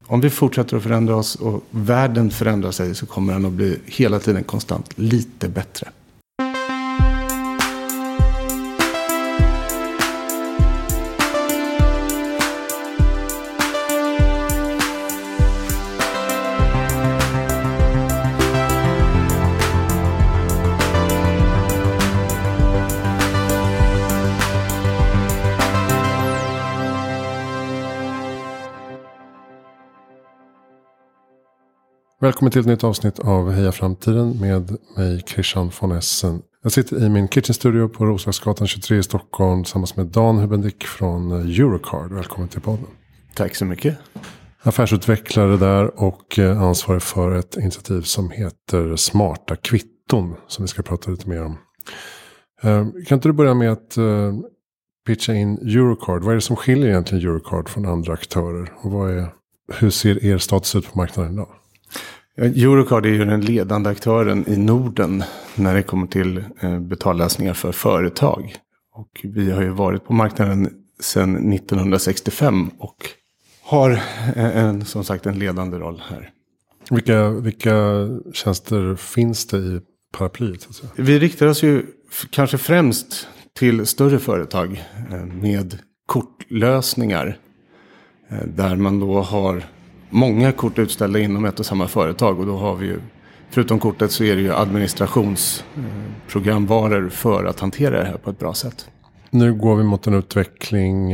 om vi fortsätter att förändra oss och världen förändrar sig, så kommer den att bli hela tiden konstant lite bättre. Välkommen till ett nytt avsnitt av Heja Framtiden med mig, Christian von Essen. Jag sitter i min kitchenstudio på Roslagsgatan 23 i Stockholm tillsammans med Dan Hubendick från Eurocard. Välkommen till podden. Tack så mycket. Affärsutvecklare där och ansvarig för ett initiativ som heter Smarta kvitton som vi ska prata lite mer om. Kan inte du börja med att pitcha in Eurocard? Vad är det som skiljer egentligen Eurocard från andra aktörer? Och hur ser er status ut på marknaden idag? Eurocard är ju den ledande aktören i Norden när det kommer till betallösningar för företag. Och vi har ju varit på marknaden sedan 1965 och har som sagt en ledande roll här. Vilka tjänster finns det i paraplyet? Alltså? Vi riktar oss ju kanske främst till större företag med kortlösningar där man då har många kort utställda inom ett och samma företag, och då har vi ju, förutom kortet så är det ju administrationsprogramvaror för att hantera det här på ett bra sätt. Nu går vi mot en utveckling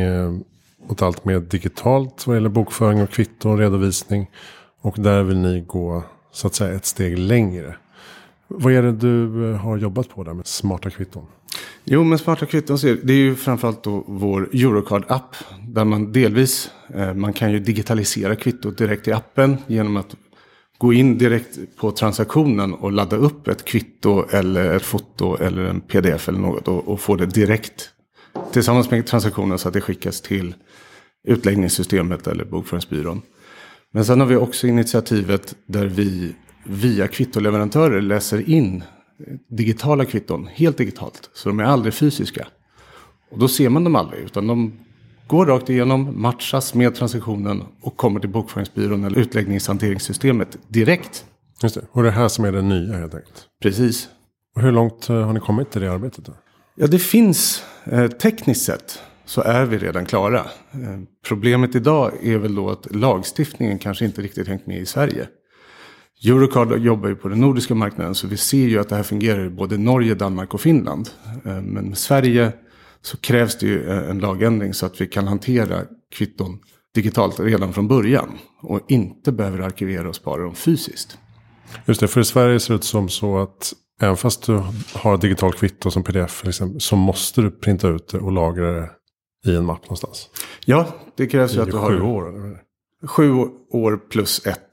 mot allt mer digitalt vad gäller bokföring och kvitto och redovisning, och där vill ni gå så att säga ett steg längre. Vad är det du har jobbat på där med smarta kvitton? Jo, men smarta kvitton det är ju framförallt då vår Eurocard-app där man delvis, man kan ju digitalisera kvittot direkt i appen genom att gå in direkt på transaktionen och ladda upp ett kvitto eller ett foto eller en pdf eller något och få det direkt tillsammans med transaktionen så att det skickas till utläggningssystemet eller bokföringsbyrån. Men sen har vi också initiativet där vi via kvittoleverantörer läser in digitala kvitton, helt digitalt. Så de är aldrig fysiska. Och då ser man dem aldrig, utan de går rakt igenom, matchas med transaktionen och kommer till bokföringsbyrån eller utläggningshanteringssystemet direkt. Just det, och det här som är det nya helt enkelt. Precis. Och hur långt har ni kommit i det arbetet då? Ja, det finns tekniskt sett så är vi redan klara. Problemet idag är väl då att lagstiftningen kanske inte riktigt hängt med i Sverige. Eurocard jobbar ju på den nordiska marknaden, så vi ser ju att det här fungerar i både Norge, Danmark och Finland. Men med Sverige så krävs det ju en lagändring så att vi kan hantera kvitton digitalt redan från början och inte behöver arkivera och spara dem fysiskt. Just det, för i Sverige ser det ut som så att även fast du har digitalt kvitto som pdf liksom, så måste du printa ut det och lagra det i en mapp någonstans. Ja, det krävs ju att du har 7 år eller? 7 år plus 1.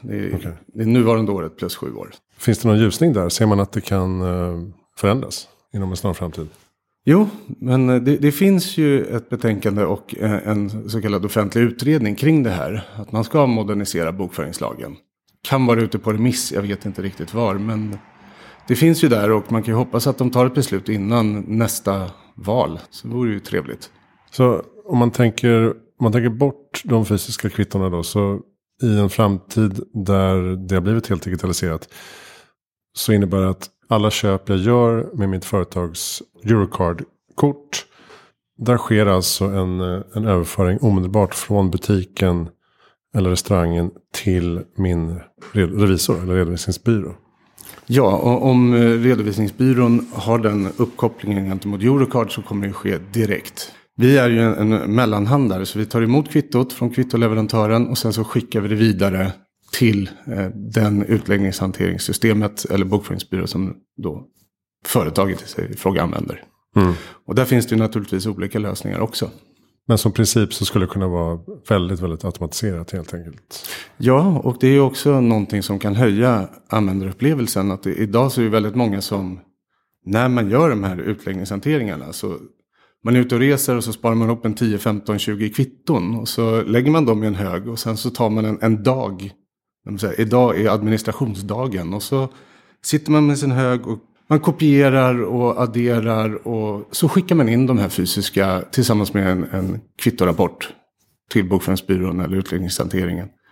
Det är nuvarande året plus 7 år. Finns det någon ljusning där? Ser man att det kan förändras inom en snar framtid? Jo, men det finns ju ett betänkande och en så kallad offentlig utredning kring det här. Att man ska modernisera bokföringslagen. Kan vara ute på remiss, jag vet inte riktigt var. Men det finns ju där och man kan ju hoppas att de tar ett beslut innan nästa val. Så det vore ju trevligt. Så om man tänker bort de fysiska kvittorna då, så i en framtid där det har blivit helt digitaliserat så innebär det att alla köp jag gör med mitt företags Eurocard-kort, där sker alltså en överföring omedelbart från butiken eller restaurangen till min revisor eller redovisningsbyrå. Ja, och om redovisningsbyrån har den uppkopplingen gentemot Eurocard så kommer det ske direkt. Vi är ju en mellanhandlare, så vi tar emot kvittot från kvittoleverantören och sen så skickar vi det vidare till den utläggningshanteringssystemet eller bokföringsbyrå som då företaget i fråga använder. Mm. Och där finns det ju naturligtvis olika lösningar också. Men som princip så skulle det kunna vara väldigt, väldigt automatiserat helt enkelt. Ja, och det är ju också någonting som kan höja användarupplevelsen. Att idag så är det väldigt många som, när man gör de här utläggningshanteringarna så man är ute och reser och så sparar man upp en 10, 15, 20 kvitton. Och så lägger man dem i en hög och sen så tar man en dag. Idag är administrationsdagen. Och så sitter man med sin hög och man kopierar och adderar. Och så skickar man in de här fysiska tillsammans med en kvittorapport till bokföringsbyrån eller utläggningshanteringen.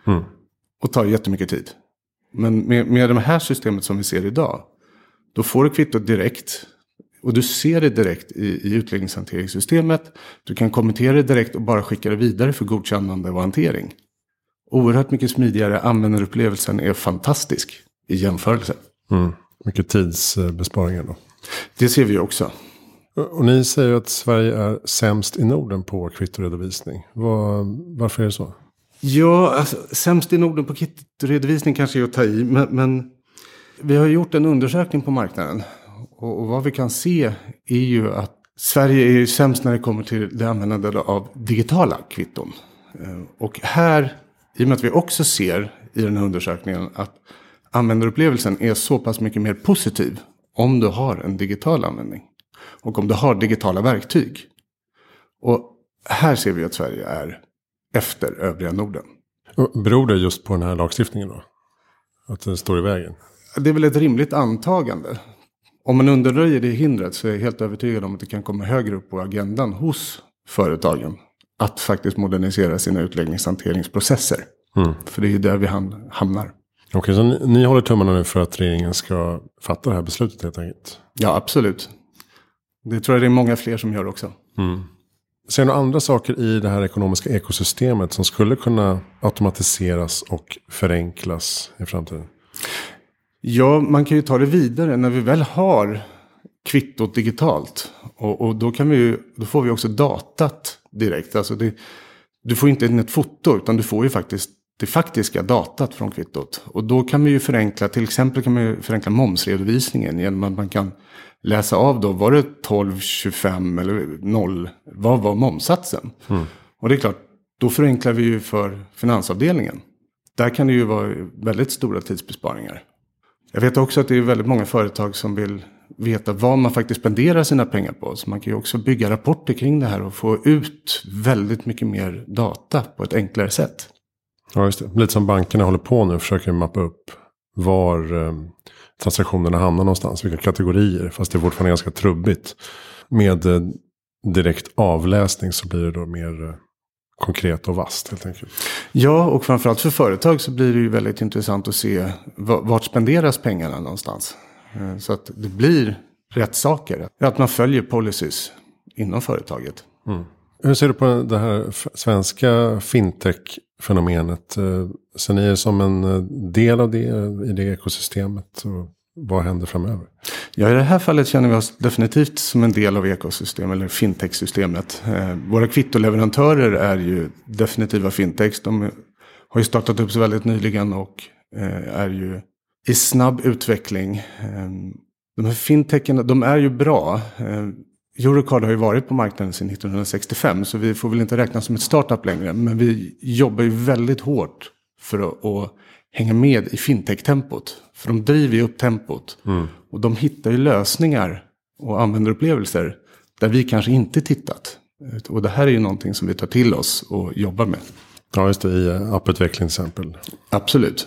Och tar jättemycket tid. Men med det här systemet som vi ser idag, då får du kvittot direkt. Och du ser det direkt i utläggningshanteringssystemet. Du kan kommentera det direkt och bara skicka det vidare för godkännande och hantering. Oerhört mycket smidigare. Användarupplevelsen är fantastisk i jämförelse. Mycket tidsbesparingar då. Det ser vi också. Och ni säger ju att Sverige är sämst i Norden på kvittoredovisning. Varför är det så? Ja, alltså, sämst i Norden på kvittoredovisning kanske är att ta i. Men vi har gjort en undersökning på marknaden. Och vad vi kan se är ju att Sverige är sämst när det kommer till det användandet av digitala kvitton. Och här, i och med att vi också ser i den här undersökningen att användarupplevelsen är så pass mycket mer positiv om du har en digital användning. Och om du har digitala verktyg. Och här ser vi att Sverige är efter övriga Norden. Och beror det just på den här lagstiftningen då? Att den står i vägen? Det är väl ett rimligt antagande. Om man undanröjer det hindret så är jag helt övertygad om att det kan komma högre upp på agendan hos företagen. Att faktiskt modernisera sina utläggningshanteringsprocesser. För det är ju där vi hamnar. Okej, så ni håller tummarna nu för att regeringen ska fatta det här beslutet helt enkelt? Ja, absolut. Det tror jag det är många fler som gör också. Ser du några andra saker i det här ekonomiska ekosystemet som skulle kunna automatiseras och förenklas i framtiden? Ja, man kan ju ta det vidare när vi väl har kvittot digitalt. Och då får vi också datat direkt. Alltså du får inte ett foto utan du får ju faktiskt det faktiska datat från kvittot. Och då kan vi ju förenkla, till exempel kan man ju förenkla momsredovisningen genom att man kan läsa av då, var det 12, 25 eller 0, vad var momssatsen? Och det är klart, då förenklar vi ju för finansavdelningen. Där kan det ju vara väldigt stora tidsbesparingar. Jag vet också att det är väldigt många företag som vill veta vad man faktiskt spenderar sina pengar på. Så man kan ju också bygga rapporter kring det här och få ut väldigt mycket mer data på ett enklare sätt. Ja, just det. Lite som bankerna håller på nu, försöker mappa upp var transaktionerna hamnar någonstans, vilka kategorier. Fast det är fortfarande ganska trubbigt. Med direkt avläsning så blir det då mer konkret och vasst helt enkelt. Ja, och framförallt för företag så blir det ju väldigt intressant att se vart spenderas pengarna någonstans. Så att det blir rätt saker. Att man följer policies inom företaget. Hur ser du på det här svenska fintech-fenomenet? Ser ni det som en del av det i det ekosystemet? Och vad händer framöver? Ja, i det här fallet känner vi oss definitivt som en del av ekosystemet eller fintech-systemet. Våra kvittoleverantörer är ju definitiva fintechs. De har ju startat upp så väldigt nyligen och är ju i snabb utveckling. De här fintechen, de är ju bra. Eurocard har ju varit på marknaden sedan 1965 så vi får väl inte räkna som ett startup längre. Men vi jobbar ju väldigt hårt för att hänga med i fintech-tempot. För de driver ju upp tempot. Och de hittar ju lösningar och användarupplevelser där vi kanske inte tittat. Och det här är ju någonting som vi tar till oss och jobbar med. Ja, just det. I apputveckling till exempel. Absolut.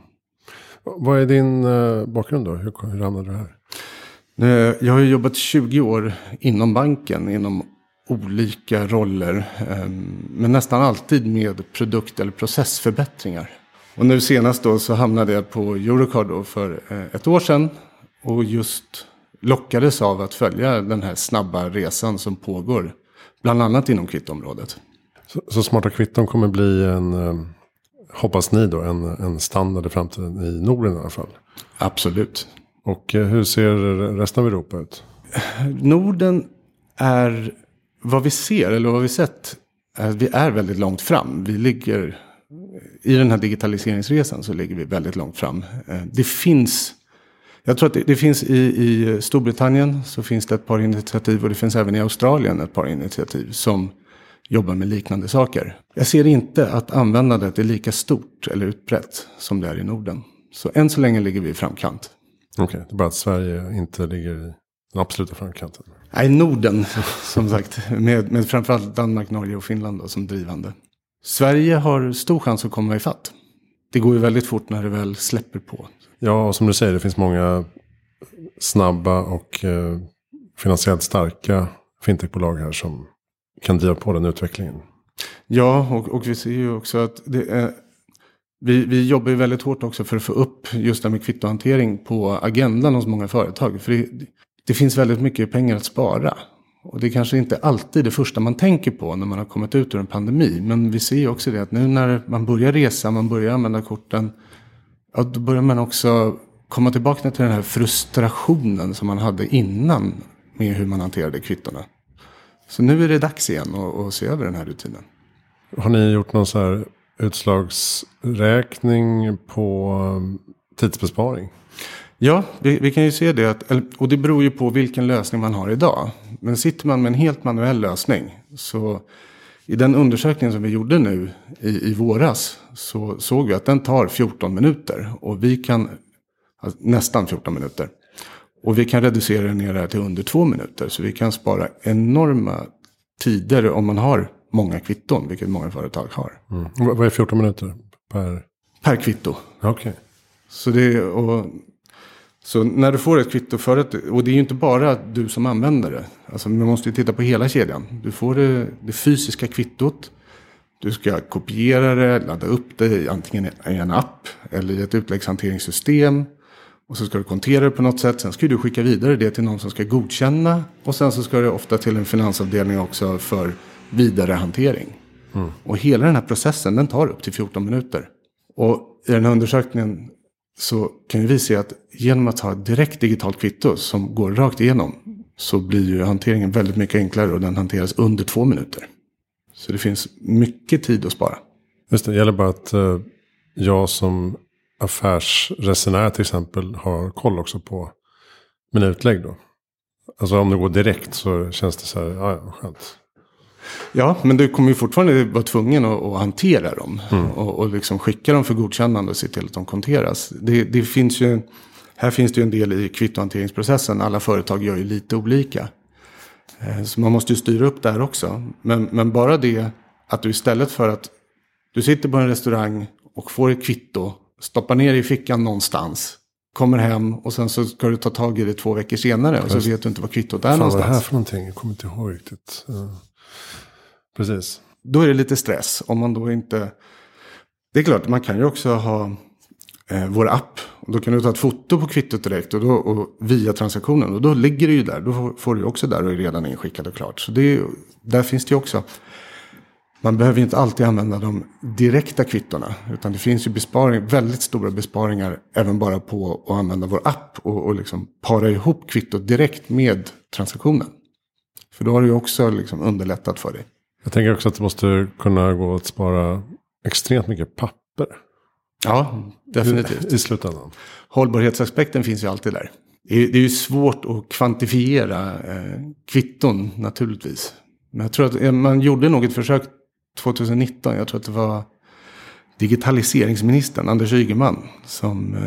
Vad är din bakgrund då? Hur hamnade du här? Jag har jobbat 20 år inom banken, inom olika roller. Men nästan alltid med produkt- eller processförbättringar. Och nu senast då så hamnade jag på Eurocard då för ett år sedan. Och just lockades av att följa den här snabba resan som pågår. Bland annat inom kvittområdet. Så smarta kvitton kommer bli hoppas ni då, en standard i framtiden i Norden i alla fall? Absolut. Och hur ser resten av Europa ut? Norden är vad vi ser eller vad vi sett. Vi är väldigt långt fram. Vi ligger i den här digitaliseringsresan så ligger vi väldigt långt fram. Det finns, jag tror att det finns i Storbritannien så finns det ett par initiativ och det finns även i Australien ett par initiativ som jobbar med liknande saker. Jag ser inte att användandet är lika stort eller utbrett som det är i Norden. Så än så länge ligger vi i framkant. Okej, det är bara att Sverige inte ligger i den absoluta framkanten. Nej, Norden som sagt. Med framförallt Danmark, Norge och Finland då, som drivande. Sverige har stor chans att komma ifatt. Det går ju väldigt fort när det väl släpper på. Ja, och som du säger, det finns många snabba och finansiellt starka fintechbolag här som kan driva på den utvecklingen. Ja, och vi ser ju också att Vi jobbar ju väldigt hårt också för att få upp just det med kvittohantering på agendan hos många företag. För det finns väldigt mycket pengar att spara. Och det är kanske inte alltid det första man tänker på när man har kommit ut ur en pandemi. Men vi ser ju också det att nu när man börjar resa, man börjar använda korten. Ja, då börjar man också komma tillbaka till den här frustrationen som man hade innan med hur man hanterade kvittorna. Så nu är det dags igen att se över den här rutinen. Har ni gjort någon så här utslagsräkning på tidsbesparing? Ja, vi kan ju se det. Och det beror ju på vilken lösning man har idag. Men sitter man med en helt manuell lösning. Så i den undersökningen som vi gjorde nu i våras. Så såg vi att den tar 14 minuter. Och vi kan, alltså nästan 14 minuter. Och vi kan reducera den ner här till under 2 minuter. Så vi kan spara enorma tider om man har många kvitton. Vilket många företag har. Mm. Vad är 14 minuter per kvitto? Okej. Så när du får ett kvitto för att, och det är ju inte bara du som använder det. Alltså man måste ju titta på hela kedjan. Du får det fysiska kvittot. Du ska kopiera det, ladda upp det antingen i en app eller i ett utläggshanteringssystem. Och så ska du kontera det på något sätt. Sen ska du skicka vidare det till någon som ska godkänna. Och sen så ska det ofta till en finansavdelning också för vidare hantering. Mm. Och hela den här processen den tar upp till 14 minuter. Och i den här undersökningen så kan vi se att genom att ha ett direkt digitalt kvitto som går rakt igenom så blir ju hanteringen väldigt mycket enklare och den hanteras under 2 minuter. Så det finns mycket tid att spara. Just det gäller bara att jag som affärsresenär till exempel har koll också på mina utlägg då. Alltså om det går direkt så känns det så här, ja skönt. Ja, men du kommer ju fortfarande vara tvungen att hantera dem. Och liksom skicka dem för godkännande och se till att de konteras. Det finns ju, här finns det ju en del i kvittohanteringsprocessen. Alla företag gör ju lite olika. Så man måste ju styra upp där också. Men bara det att du istället för att du sitter på en restaurang och får ett kvitto. Stoppar ner i fickan någonstans. Kommer hem och sen så ska du ta tag i det 2 veckor senare. Och så vet du inte vad kvittot är någonstans. Vad är det här för någonting? Jag kommer inte ihåg riktigt. Precis. Då är det lite stress om man då inte... Det är klart, man kan ju också ha vår app. Och då kan du ta ett foto på kvittot direkt och via transaktionen. Och då ligger det ju där. Då får du också där och är redan inskickat och klart. Så där finns det ju också... Man behöver ju inte alltid använda de direkta kvittorna. Utan det finns ju väldigt stora besparingar även bara på att använda vår app. Och liksom para ihop kvittot direkt med transaktionen. För då har det ju också liksom underlättat för dig. Jag tänker också att det måste kunna gå att spara extremt mycket papper. Ja, definitivt. I slutändan. Hållbarhetsaspekten finns ju alltid där. Det är ju svårt att kvantifiera kvitton naturligtvis. Men jag tror att man gjorde nog ett försök 2019. Jag tror att det var digitaliseringsministern Anders Ygeman som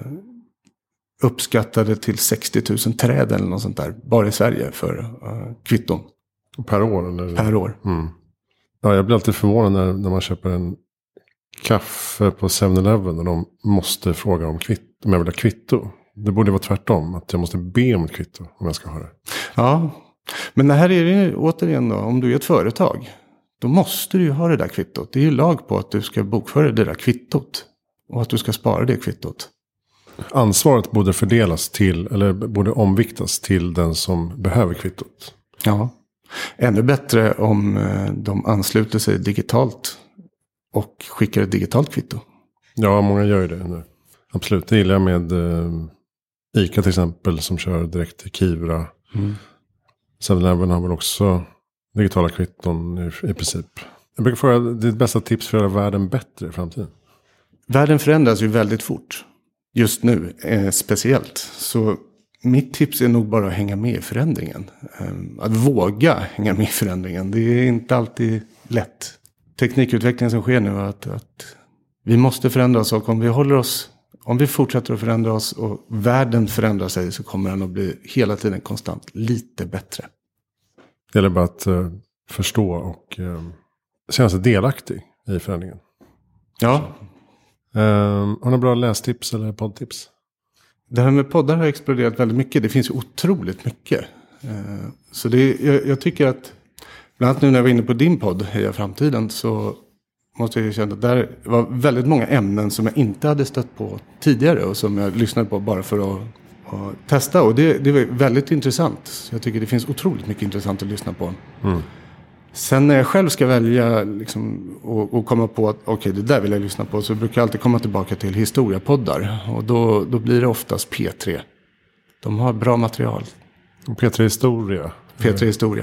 uppskattade till 60 000 träd eller något sånt där. Bara i Sverige för kvitton. Per år? Eller? Per år. Mm. Ja, jag blir alltid förvånad när man köper en kaffe på 7-Eleven och de måste fråga om jag vill ha kvitto. Det borde vara tvärtom, att jag måste be om ett kvitto om jag ska ha det. Ja, men det här är ju återigen då, om du är ett företag, då måste du ju ha det där kvittot. Det är ju lag på att du ska bokföra det där kvittot och att du ska spara det kvittot. Ansvaret borde fördelas till, eller borde omviktas till den som behöver kvittot. Ja, ännu bättre om de ansluter sig digitalt och skickar ett digitalt kvitto. Ja, många gör ju det nu. Absolut, det gillar jag med ICA till exempel som kör direkt till Kivra. 7-Eleven har väl också digitala kvitton i princip. Jag brukar fråga, ditt bästa tips för att göra världen bättre i framtiden? Världen förändras ju väldigt fort. Just nu speciellt. Så mitt tips är nog bara att hänga med i förändringen. Att våga hänga med i förändringen. Det är inte alltid lätt. Teknikutvecklingen som sker nu är att vi måste förändra oss. Och om vi fortsätter att förändra oss och världen förändrar sig så kommer den att bli hela tiden konstant lite bättre. Det gäller bara att förstå och känna sig delaktig i förändringen. Ja. Har ni bra lästips eller poddtips? Det här med poddar har exploderat väldigt mycket. Det finns ju otroligt mycket. Så jag tycker att bland annat nu när jag var inne på din podd Heja Framtiden så måste jag känna att där var väldigt många ämnen som jag inte hade stött på tidigare och som jag lyssnade på bara för att testa. Och det var väldigt intressant. Så jag tycker det finns otroligt mycket intressant att lyssna på. Sen när jag själv ska välja liksom, och komma på att okej, det där vill jag lyssna på, så brukar jag alltid komma tillbaka till historiapoddar. Och då blir det oftast P3. De har bra material. P3 Historia. P3 Historia.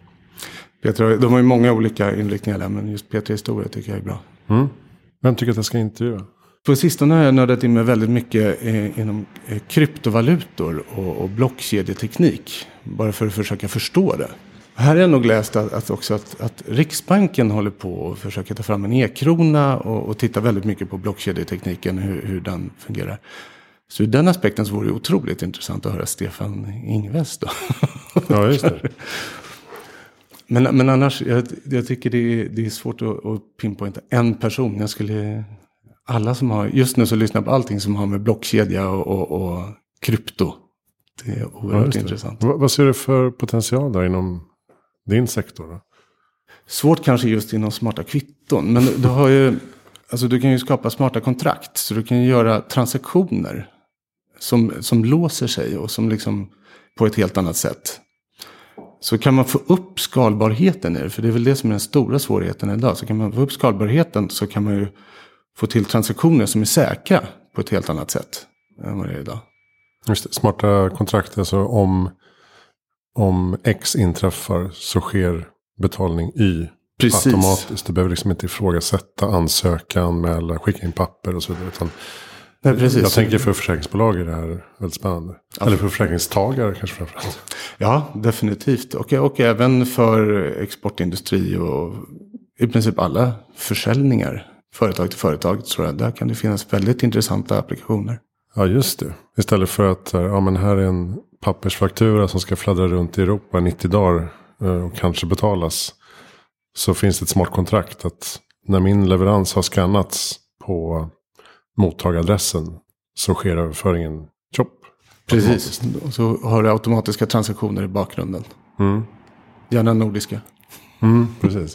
P3, de har ju många olika inriktningar där, men just P3 Historia tycker jag är bra. Vem tycker att jag ska intervjua? På sistone har jag nördat in mig väldigt mycket inom kryptovalutor och blockkedjeteknik. Bara för att försöka förstå det. Här har jag nog läst att Riksbanken håller på att försöka ta fram en e-krona och titta väldigt mycket på blockkedjetekniken, hur den fungerar. Så ur den aspekten så vore det otroligt intressant att höra Stefan Ingves då. Ja, just det. Men annars, jag tycker det är svårt att pinpointa en person. Alla som har, just nu så lyssnar på allting som har med blockkedja och krypto. Det är oerhört intressant. Vad ser du för potential där inom din sektor då? Svårt kanske just inom smarta kvitton. Men du har ju, alltså du kan ju skapa smarta kontrakt. Så du kan ju göra transaktioner som låser sig och som liksom på ett helt annat sätt. Så kan man få upp skalbarheten i det, för det är väl det som är den stora svårigheten idag. Så kan man få upp skalbarheten så kan man ju få till transaktioner som är säkra på ett helt annat sätt än vad det är idag. Just det, smarta kontrakt, alltså om X inträffar så sker betalning Y. Precis. Automatiskt. Du behöver liksom inte ifrågasätta, ansöka, anmäla, skicka in papper och så vidare. Utan nej, precis. Jag tänker för försäkringsbolag är det här väldigt spännande. Ja. Eller för försäkringstagare kanske framförallt. Ja, definitivt. Och även för exportindustri och i princip alla försäljningar. Företag till företag, tror jag. Där kan det finnas väldigt intressanta applikationer. Ja, just det. Istället för att men här är en pappersfaktura som ska fladdra runt i Europa 90 dagar och kanske betalas. Så finns det ett smart kontrakt att när min leverans har skannats på mottagaradressen så sker överföringen chop. Precis, och så har du automatiska transaktioner i bakgrunden. Gärna nordiska. Precis.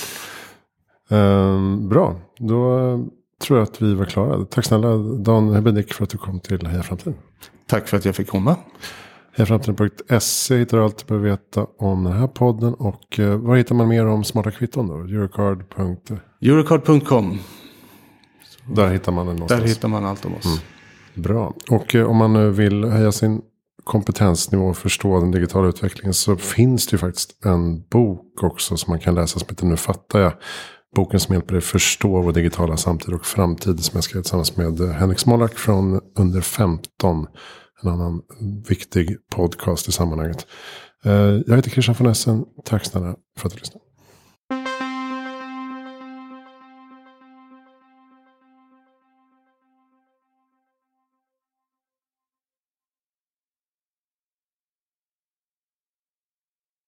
Bra, då tror jag att vi var klara. Tack snälla Dan Hebedik för att du kom till Heja Framtiden. Tack för att jag fick komma. Hejaframtiden.se hittar du allt du behöver veta om den här podden. Och var hittar man mer om smarta kvitton då? Eurocard.com. Där hittar man den någonstans. Där hittar man allt om oss. Bra. Och om man nu vill höja sin kompetensnivå och förstå den digitala utvecklingen så finns det ju faktiskt en bok också som man kan läsa som heter Nu fattar jag. Boken som hjälper dig förstå vår digitala samtid och framtid som jag skrev tillsammans med Henrik Smolak från Under 15. En annan viktig podcast i sammanhanget. Jag heter Christian von Essen. Tack snälla för att du lyssnade.